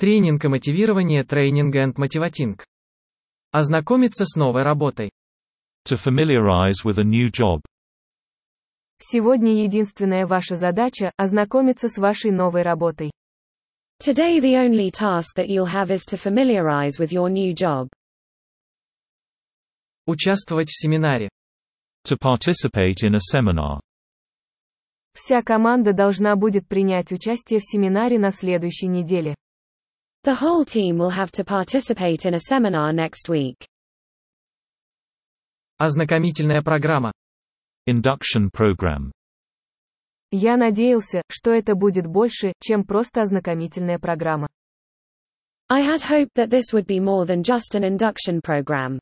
Тренинг и мотивирование, тренинг and motivating. Ознакомиться с новой работой. To familiarize with a new job. Сегодня единственная ваша задача – ознакомиться с вашей новой работой. Today the only task that you'll have is to familiarize with your new job. Участвовать в семинаре. To participate in a seminar. Вся команда должна будет принять участие в семинаре на следующей неделе. The whole team will have to participate in a seminar next week. Ознакомительная программа. Induction program. Я надеялся, что это будет больше, чем просто ознакомительная программа. I had hoped that this would be more than just an induction program.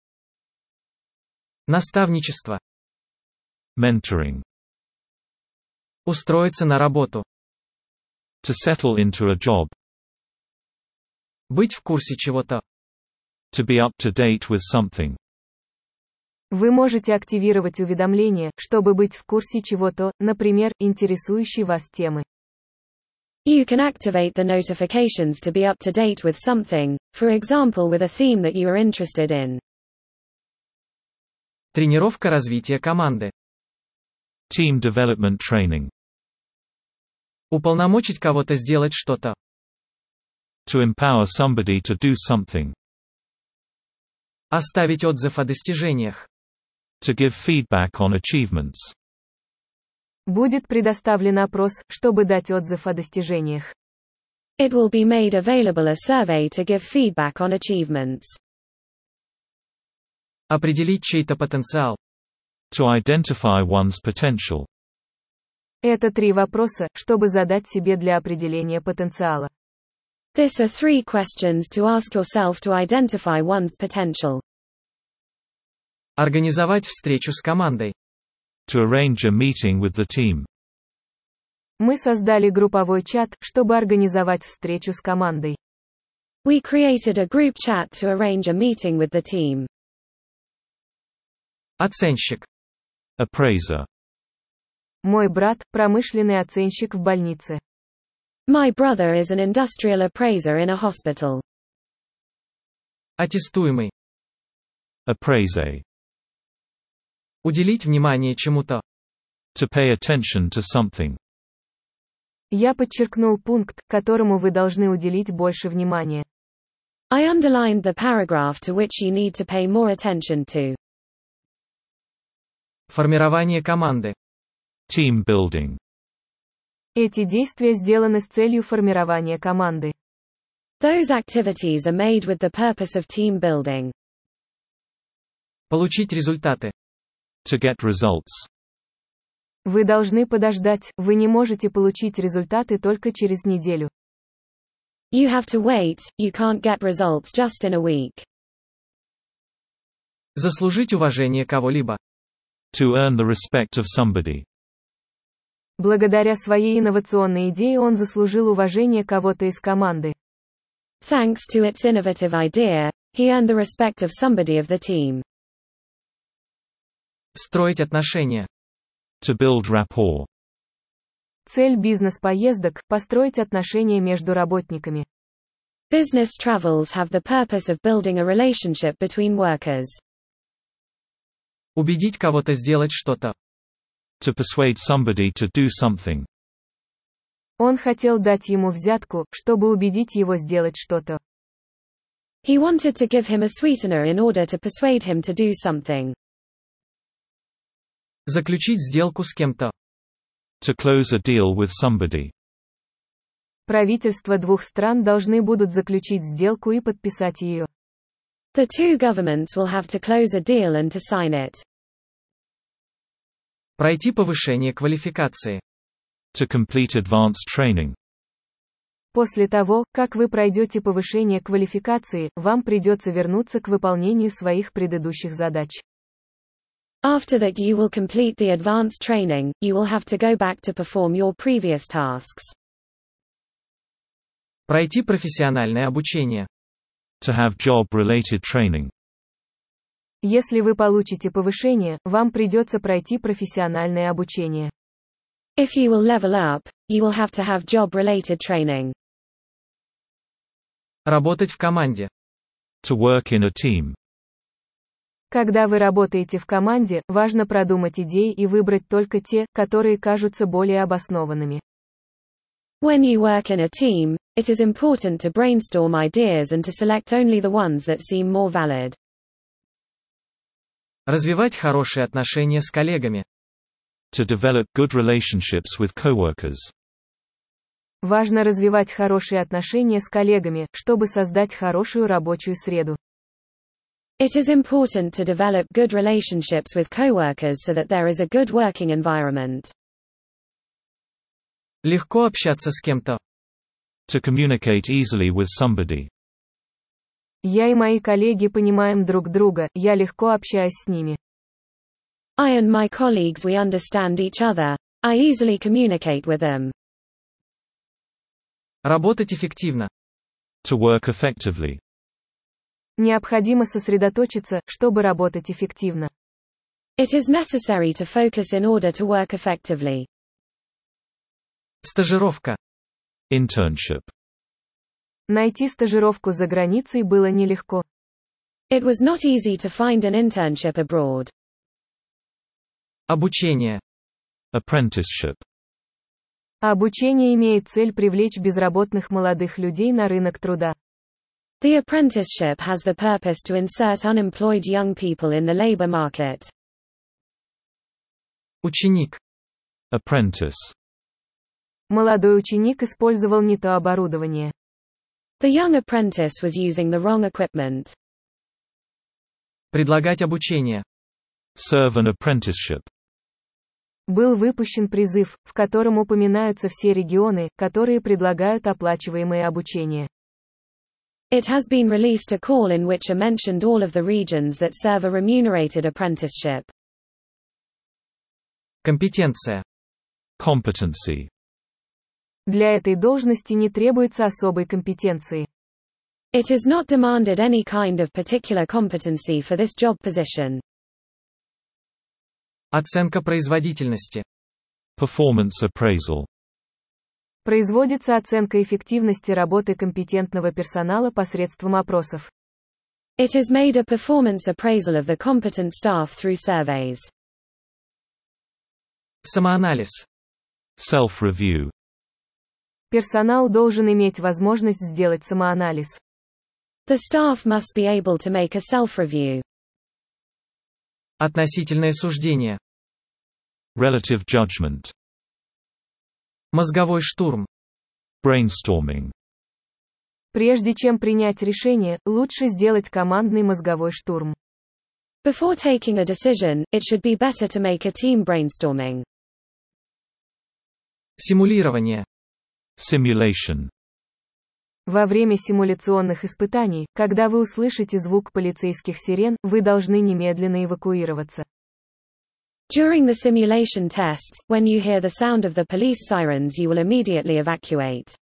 Наставничество. Mentoring. Устроиться на работу. To settle into a job. Быть в курсе чего-то. To be up to date with something. Вы можете активировать уведомления, чтобы быть в курсе чего-то, например, интересующей вас темы. You can activate the notifications to be up to date with something, for example with a theme that you are interested in. Тренировка развития команды. Team development training. Уполномочить кого-то сделать что-то. To empower somebody to do something. Оставить отзыв о достижениях. To give feedback on achievements. Будет предоставлен опрос, чтобы дать отзыв о достижениях. It will be made available a survey to give feedback on achievements. Определить чей-то потенциал. To identify one's potential. Это 3 вопроса, чтобы задать себе для определения потенциала. This are 3 questions to ask yourself to identify one's potential. Организовать встречу с командой. To arrange a meeting with the team. Мы создали групповой чат, чтобы организовать встречу с командой. We created a group chat to arrange a meeting with the team. Оценщик. Appraiser. Мой брат – промышленный оценщик в больнице. My brother is an industrial appraiser in a hospital. Аттестуемый. Appraisee. Уделить внимание чему-то. To pay attention to something. Я подчеркнул пункт, которому вы должны уделить больше внимания. I underlined the paragraph to which you need to pay more attention to. Формирование команды. Team building. Эти действия сделаны с целью формирования команды. Those activities are made with the purpose of team building. Получить результаты. To get results. Вы должны подождать, вы не можете получить результаты только через неделю. You have to wait, you can't get results just in a week. Заслужить уважение кого-либо. To earn the respect of somebody. Благодаря своей инновационной идее он заслужил уважение кого-то из команды. Thanks to its innovative idea, he earned the respect of somebody of the team. Строить отношения. To build rapport. Цель бизнес-поездок – построить отношения между работниками. Business travels have the purpose of building a relationship between workers. Убедить кого-то сделать что-то. To persuade somebody to do something. Он хотел дать ему взятку, чтобы убедить его сделать что-то. He wanted to give him a sweetener in order to persuade him to do something. Заключить сделку с кем-то. To close a deal with somebody. Правительства 2 стран должны будут заключить сделку и подписать ее. The 2 governments will have to close a deal and to sign it. Пройти повышение квалификации. To complete advanced training. После того, как вы пройдете повышение квалификации, вам придется вернуться к выполнению своих предыдущих задач. After that you will complete the advanced training, you will have to go back to perform your previous tasks. Пройти профессиональное обучение. To have job-related training. Если вы получите повышение, вам придется пройти профессиональное обучение. If you will level up, you will have to have job-related training. Работать в команде. To work in a team. Когда вы работаете в команде, важно продумать идеи и выбрать только те, которые кажутся более обоснованными. When you work in a team, it is important to brainstorm ideas and to select only the ones that seem more valid. Развивать хорошие отношения с коллегами. To develop good relationships with coworkers. Важно развивать хорошие отношения с коллегами, чтобы создать хорошую рабочую среду. It is important to develop good relationships with coworkers so that there is a good working environment. Легко общаться с кем-то. To communicate easily with somebody. Я и мои коллеги понимаем друг друга, я легко общаюсь с ними. I and my colleagues we understand each other. I easily communicate with them. Работать эффективно. To work effectively. Необходимо сосредоточиться, чтобы работать эффективно. It is necessary to focus in order to work effectively. Стажировка. Internship. Найти стажировку за границей было нелегко. It was not easy to find an internship abroad. Обучение. Apprenticeship. Обучение имеет цель привлечь безработных молодых людей на рынок труда. The apprenticeship has the purpose to insert unemployed young people in the labor market. Ученик. Apprentice. Молодой ученик использовал не то оборудование. The young apprentice was using the wrong equipment. Предлагать обучение. Serve an apprenticeship. Был выпущен призыв, в котором упоминаются все регионы, которые предлагают оплачиваемое обучение. It has been released a call in which are mentioned all of the regions that serve a remunerated apprenticeship. Компетенция. Competency. Для этой должности не требуется особой компетенции. It is not demanded any kind of particular competency for this job position. Оценка производительности. Performance appraisal. Производится оценка эффективности работы компетентного персонала посредством опросов. It is made a performance appraisal of the competent staff through surveys. Самоанализ. Self-review. Персонал должен иметь возможность сделать самоанализ. The staff must be able to make a self-review. Относительное суждение. Relative judgment. Мозговой штурм. Brainstorming. Прежде чем принять решение, лучше сделать командный мозговой штурм. Before taking a decision, it should be better to make a team brainstorming. Симулирование. Simulation. Во время симуляционных испытаний, когда вы услышите звук полицейских сирен, вы должны немедленно эвакуироваться. During the simulation tests, when you hear the sound of the police sirens, you will immediately evacuate.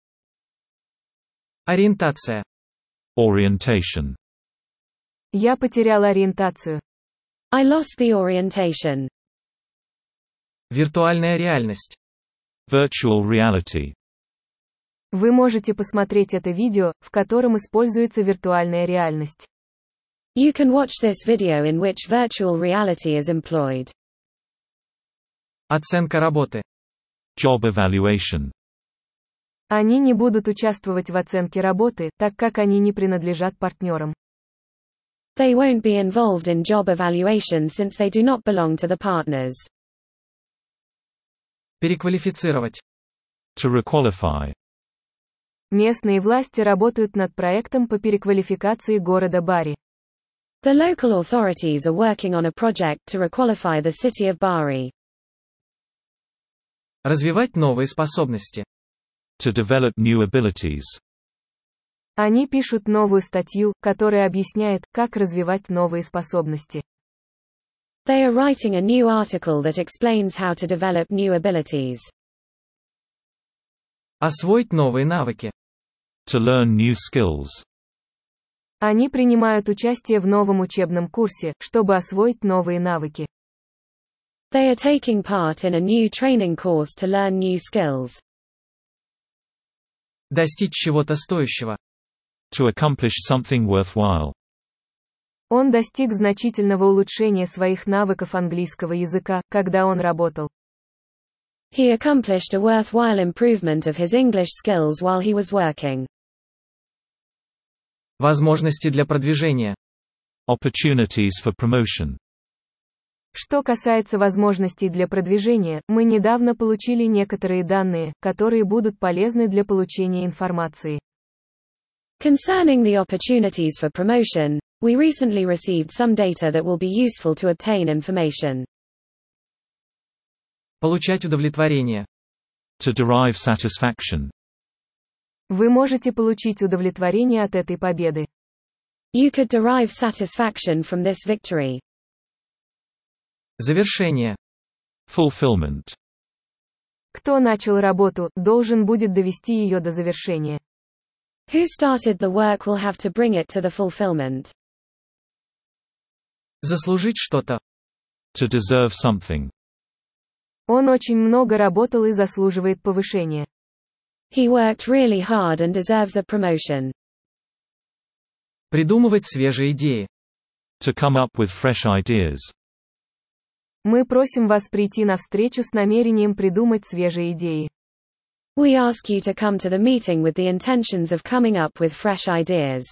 Ориентация. Orientation. Я потерял ориентацию. I lost the orientation. Виртуальная реальность. Virtual reality. Вы можете посмотреть это видео, в котором используется виртуальная реальность. You can watch this video in which virtual reality is employed. Оценка работы. Job evaluation. Они не будут участвовать в оценке работы, так как они не принадлежат партнерам. They won't be involved in job evaluation since they do not belong to the partners. Переквалифицировать. To requalify. Местные власти работают над проектом по переквалификации города Бари. The local authorities are working on a project to requalify the city of Bari. Развивать новые способности. To develop new abilities. Они пишут новую статью, которая объясняет, как развивать новые способности. They are writing a new article that explains how to develop new abilities. Освоить новые навыки. To learn new skills. Они принимают участие в новом учебном курсе, чтобы освоить новые навыки. They are taking part in a new training course to learn new skills. Достичь чего-то стоящего. To accomplish something worthwhile. Он достиг значительного улучшения своих навыков английского языка, когда он работал. He accomplished a worthwhile improvement of his English skills while he was working. Возможности для продвижения. Opportunities for promotion. Что касается возможностей для продвижения, мы недавно получили некоторые данные, которые будут полезны для получения информации. Concerning the opportunities for promotion, we recently received some data that will be useful to obtain information. Получать удовлетворение. To derive satisfaction. Вы можете получить удовлетворение от этой победы. You could derive satisfaction from this victory. Завершение. Fulfillment. Кто начал работу, должен будет довести ее до завершения. Who started the work will have to bring it to the fulfillment. Заслужить что-то. To deserve something. Он очень много работал и заслуживает повышения. He worked really hard and deserves a promotion. Придумывать свежие идеи. To come up with fresh ideas. Мы просим вас прийти на встречу с намерением придумать свежие идеи. We ask you to come to the meeting with the intentions of coming up with fresh ideas.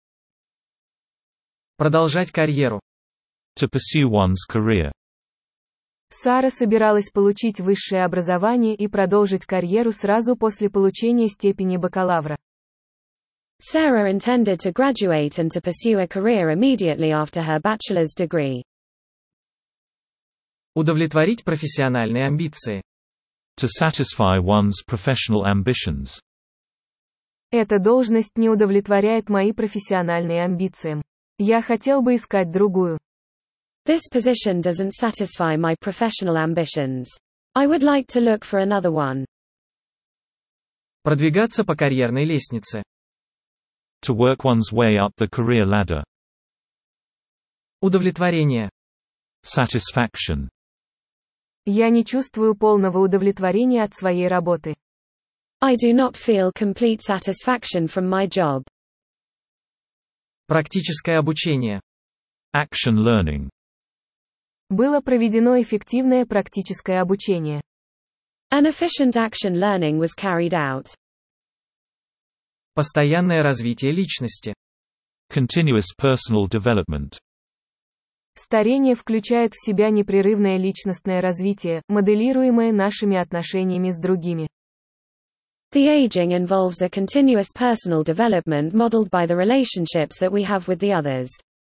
Продолжать карьеру. To pursue one's career. Сара собиралась получить высшее образование и продолжить карьеру сразу после получения степени бакалавра. Sarah intended to graduate and to pursue a career immediately after her bachelor's degree. Удовлетворить профессиональные амбиции. To satisfy one's professional ambitions. Эта должность не удовлетворяет мои профессиональные амбиции. Я хотел бы искать другую. This position doesn't satisfy my professional ambitions. I would like to look for another one. Продвигаться по карьерной лестнице. To work one's way up the career ladder. Удовлетворение. Satisfaction. Я не чувствую полного удовлетворения от своей работы. I do not feel complete satisfaction from my job. Практическое обучение. Action learning. Было проведено эффективное практическое обучение. An efficient action learning was carried out. Постоянное развитие личности. Continuous personal development. Старение включает в себя непрерывное личностное развитие, моделируемое нашими отношениями с другими. The aging involves a continuous personal development modeled by the relationships that we have with the others.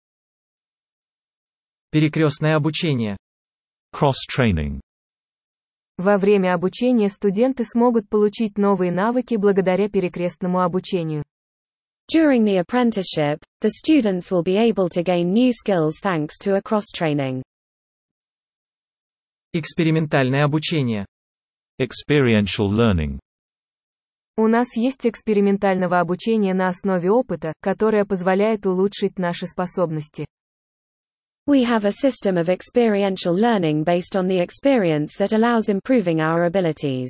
Перекрестное обучение. Cross-training. Во время обучения студенты смогут получить новые навыки благодаря перекрестному обучению. During the apprenticeship, the students will be able to gain new skills thanks to a cross-training. Экспериментальное обучение. Experiential learning. У нас есть экспериментального обучения на основе опыта, которое позволяет улучшить наши способности. We have a system of experiential learning based on the experience that allows improving our abilities.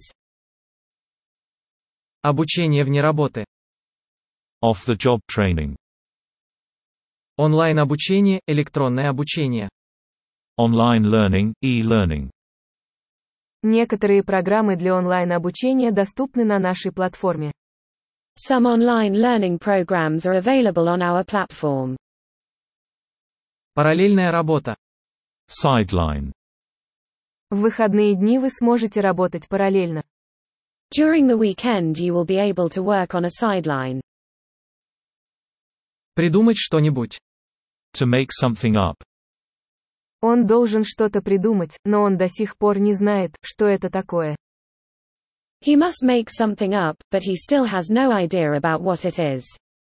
Обучение вне работы. Off-the-job training. Онлайн-обучение, электронное обучение. Online learning, e-learning. Некоторые программы для онлайн-обучения доступны на нашей платформе. Some online learning programs are available on our platform. Параллельная работа. Sideline. В выходные дни вы сможете работать параллельно. During the weekend you will be able to work on a sideline. Придумать что-нибудь. To make something up. Он должен что-то придумать, но он до сих пор не знает, что это такое. He must make something up, but he still has no idea about what it is.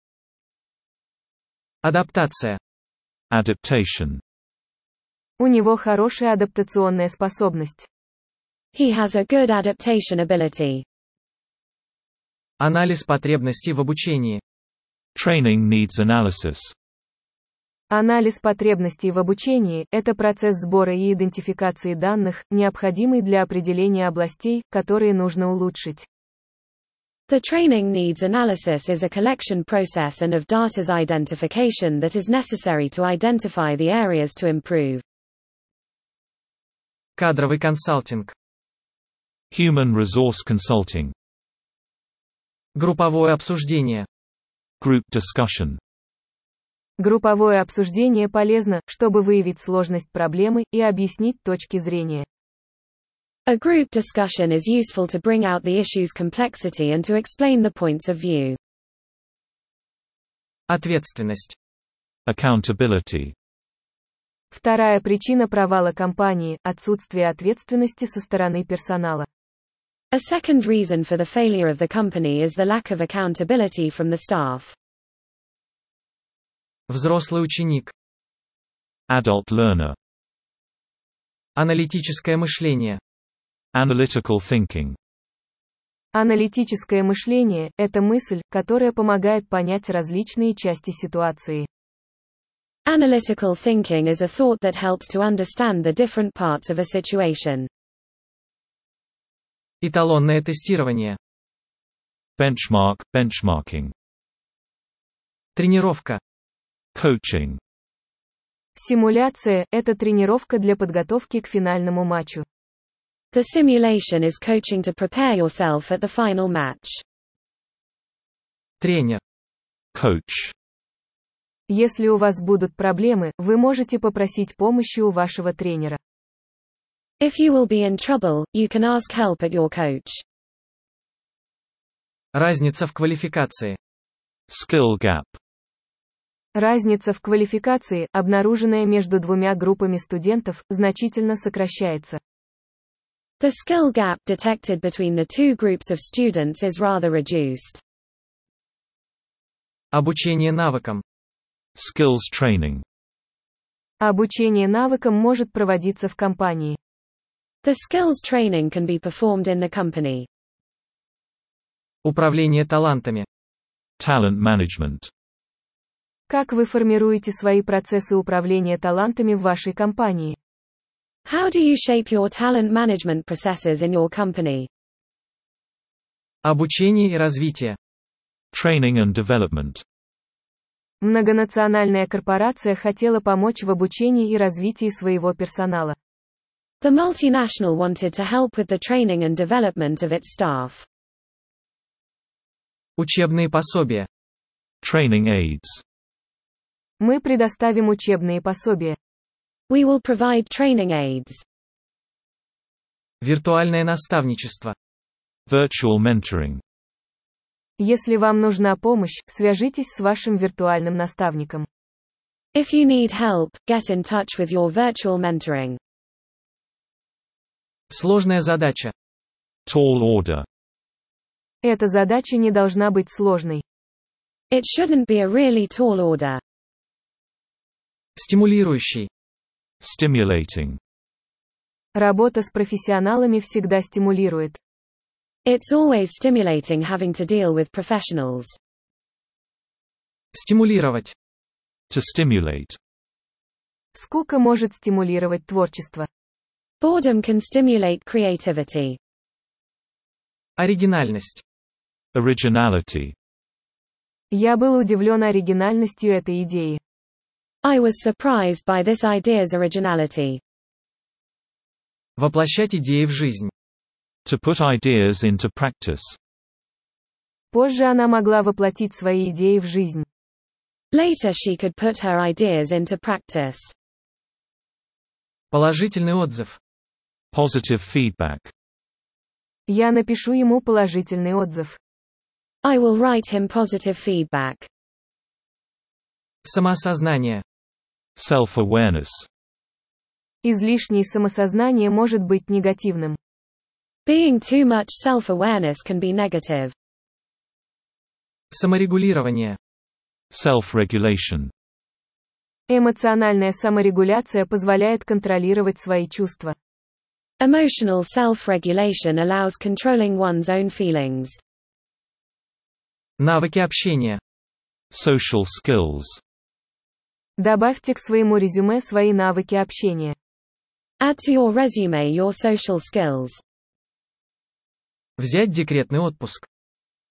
Адаптация. Adaptation. У него хорошая адаптационная способность. He has a good adaptation ability. Анализ потребностей в обучении. Training needs analysis. Анализ потребностей в обучении – это процесс сбора и идентификации данных, необходимый для определения областей, которые нужно улучшить. The training needs analysis is a collection process and of data's identification that is necessary to identify the areas to improve. Кадровый консалтинг. Human resource consulting. Групповое обсуждение. Group discussion. Групповое обсуждение полезно, чтобы выявить сложность проблемы и объяснить точки зрения. A group discussion is useful to bring out the issue's complexity and to explain the points of view. Ответственность. Accountability. Вторая причина провала компании – отсутствие ответственности со стороны персонала. A second reason for the failure of the company is the lack of accountability from the staff. Взрослый ученик. Adult learner. Аналитическое мышление. Analytical thinking. Аналитическое мышление – это мысль, которая помогает понять различные части ситуации. Analytical thinking is a thought that helps to understand the different parts of a situation. Эталонное тестирование. Benchmarking. Тренировка. Coaching. Симуляция – это тренировка для подготовки к финальному матчу. The simulation is coaching to prepare yourself at the final match. Тренер. Coach. Если у вас будут проблемы, вы можете попросить помощи у вашего тренера. If you will be in trouble, you can ask help at your coach. Разница в квалификации. Skill gap. Разница в квалификации, обнаруженная между двумя группами студентов, значительно сокращается. The skill gap detected between the two groups of students is rather reduced. Обучение навыкам. Skills training. Обучение навыкам может проводиться в компании. The skills training can be performed in the company. Управление талантами. Talent management. Как вы формируете свои процессы управления талантами в вашей компании? How do you shape your talent management processes in your company? Обучение и развитие. Training and development. Многонациональная корпорация хотела помочь в обучении и развитии своего персонала. The multinational wanted to help with the training and development of its staff. Учебные пособия. Training aids. Мы предоставим учебные пособия. We will provide training aids. Виртуальное наставничество. Virtual mentoring. Если вам нужна помощь, свяжитесь с вашим виртуальным наставником. If you need help, get in touch with your virtual mentoring. Сложная задача. Tall order. Эта задача не должна быть сложной. It shouldn't be a really tall order. Стимулирующий. Stimulating. Работа с профессионалами всегда стимулирует. It's always stimulating having to deal with professionals. Стимулировать. To stimulate. Скука может стимулировать творчество. Boredom can stimulate creativity. Оригинальность. Originality. Я был удивлен оригинальностью этой идеи. I was surprised by this idea's originality. Воплощать идеи в жизнь. To put ideas into practice. Позже она могла воплотить свои идеи в жизнь. Later she could put her ideas into practice. Положительный отзыв. Positive feedback. Я напишу ему положительный отзыв. I will write him positive feedback. Самоосознание. Self-awareness. Излишнее самосознание может быть негативным. Being too much self-awareness can be negative. Саморегулирование. Self-regulation. Эмоциональная саморегуляция позволяет контролировать свои чувства. Emotional self-regulation allows controlling one's own feelings. Навыки общения. Social skills. Добавьте к своему резюме свои навыки общения. Add to your resume your social skills. Взять декретный отпуск.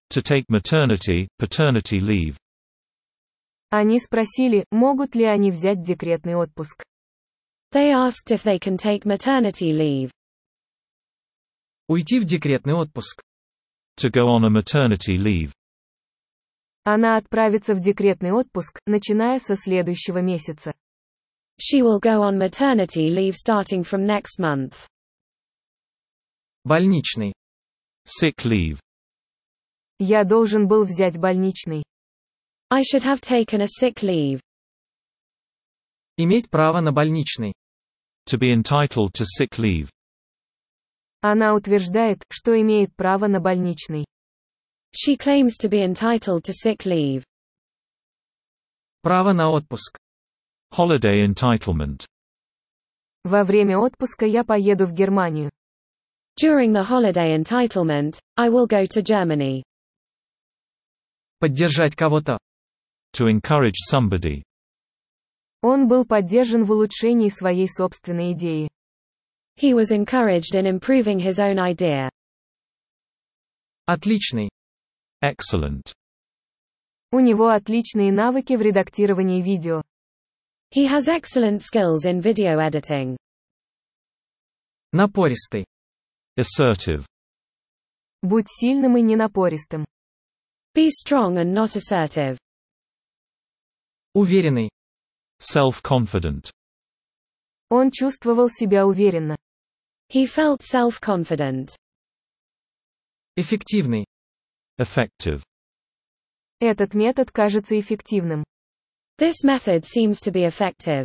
To take maternity, paternity leave. Они спросили, могут ли они взять декретный отпуск. They asked if they can take maternity leave. Уйти в декретный отпуск. To go on a maternity leave. Она отправится в декретный отпуск, начиная со следующего месяца. She will go on maternity leave starting from next month. Больничный. Sick leave. Я должен был взять больничный. I should have taken a sick leave. Иметь право на больничный. To be entitled to sick leave. Она утверждает, что имеет право на больничный. She claims to be entitled to sick leave. Право на отпуск. Holiday entitlement. Во время отпуска я поеду в Германию. During the holiday entitlement, I will go to Germany. Поддержать кого-то. To encourage somebody. Он был поддержан в улучшении своей собственной идеи. He was encouraged in improving his own idea. Отличный. Excellent. У него отличные навыки в редактировании видео. He has excellent skills in video editing. Напористый. Assertive. Будь сильным и не напористым. Be strong and not assertive. Уверенный. Self-confident. Он чувствовал себя уверенно. He felt self-confident. Эффективный. Effective. Этот метод кажется эффективным. This method seems to be effective.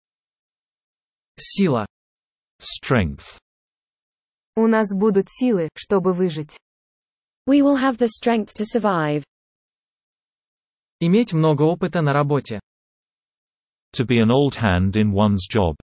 Сила. Strength. У нас будут силы, чтобы выжить. We will have the strength to survive. Иметь много опыта на работе. To be an old hand in one's job.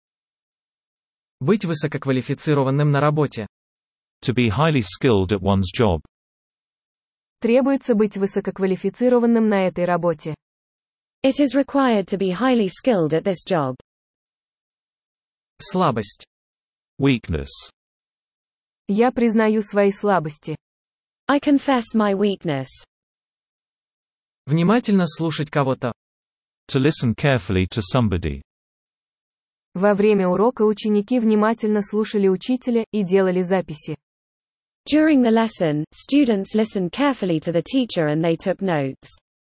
Быть высококвалифицированным на работе. To be highly skilled at one's job. Требуется быть высококвалифицированным на этой работе. It is required to be highly skilled at this job. Слабость. Weakness. Я признаю свои слабости. I confess my weakness. Внимательно слушать кого-то. To listen carefully to somebody. Во время урока ученики внимательно слушали учителя и делали записи. During the lesson, students listened carefully to the teacher and they took notes.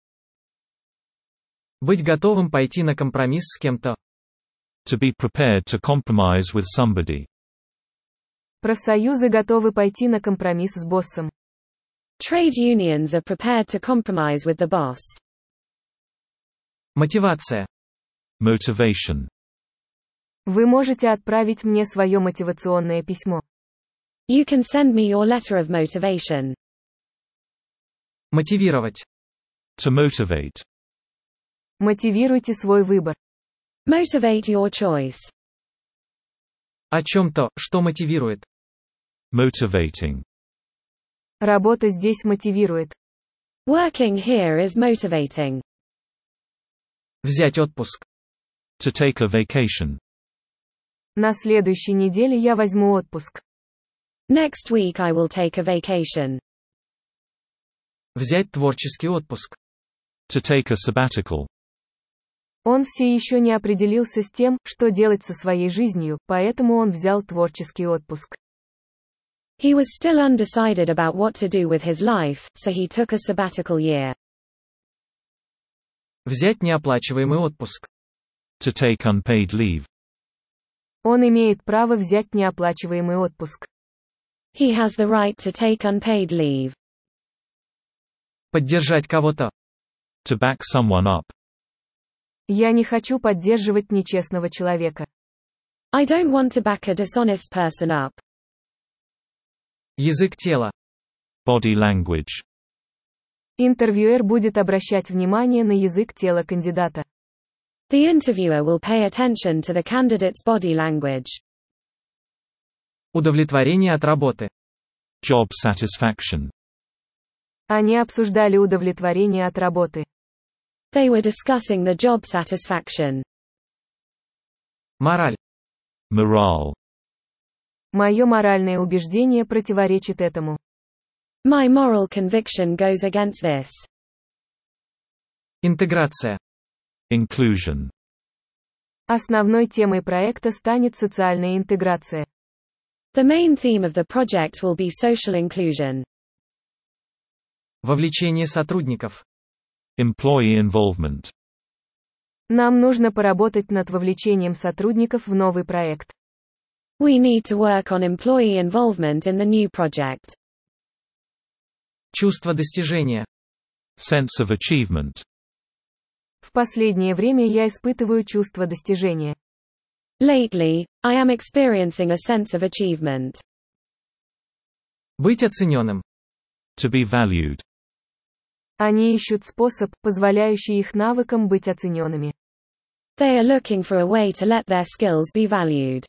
Быть готовым пойти на компромисс с кем-то. To be prepared to compromise with somebody. Профсоюзы готовы пойти на компромисс с боссом. Trade unions are prepared to compromise with the boss. Мотивация. Motivation. Вы можете отправить мне свое мотивационное письмо. You can send me your letter of motivation. Мотивировать. To motivate. Мотивируйте свой выбор. Motivate your choice. О чем-то, что мотивирует. Motivating. Работа здесь мотивирует. Working here is motivating. Взять отпуск. To take a vacation. На следующей неделе я возьму отпуск. Next week I will take a vacation. Взять творческий отпуск. To take a sabbatical. Он все еще не определился с тем, что делать со своей жизнью, поэтому он взял творческий отпуск. He was still undecided about what to do with his life, so he took a sabbatical year. Взять неоплачиваемый отпуск. To take unpaid leave. Он имеет право взять неоплачиваемый отпуск. He has the right to take unpaid leave. Поддержать кого-то. To back someone up. Я не хочу поддерживать нечестного человека. I don't want to back a dishonest person up. Язык тела. Body language. Интервьюер будет обращать внимание на язык тела кандидата. The interviewer will pay attention to the candidate's body language. Удовлетворение от работы. Job satisfaction. Они обсуждали удовлетворение от работы. They were discussing the job satisfaction. Мораль. Morale. Мое моральное убеждение противоречит этому. My moral conviction goes against this. Интеграция. Inclusion. Основной темой проекта станет социальная интеграция. The main theme of the project will be social inclusion. Вовлечение сотрудников. Employee involvement. Нам нужно поработать над вовлечением сотрудников в новый проект. We need to work on employee involvement in the new project. Чувство достижения. Sense of achievement. В последнее время я испытываю чувство достижения. Lately, I am experiencing a sense of achievement. Быть оцененным. To be valued. Они ищут способ, позволяющий их навыкам быть оцененными. They are looking for a way to let their skills be valued.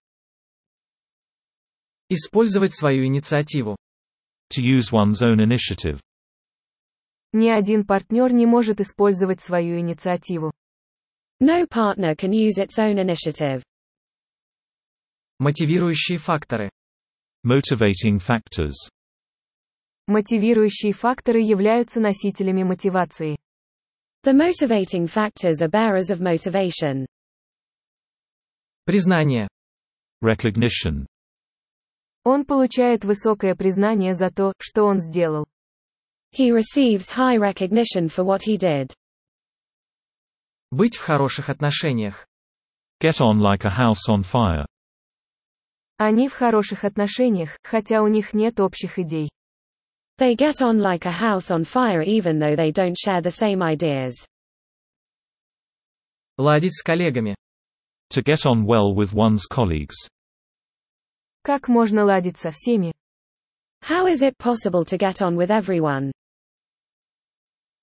Использовать свою инициативу. To use one's own initiative. Ни один партнер не может использовать свою инициативу. No partner can use its own initiative. Мотивирующие факторы. Motivating factors. Мотивирующие факторы являются носителями мотивации. The motivating factors are bearers of motivation. Признание. Recognition. Он получает высокое признание за то, что он сделал. He receives high recognition for what he did. Быть в хороших отношениях. Get on like a house on fire. Они в хороших отношениях, хотя у них нет общих идей. They get on like a house on fire even though they don't share the same ideas. Ладить с коллегами. To get on well with one's colleagues. Как можно ладить со всеми? How is it possible to get on with everyone?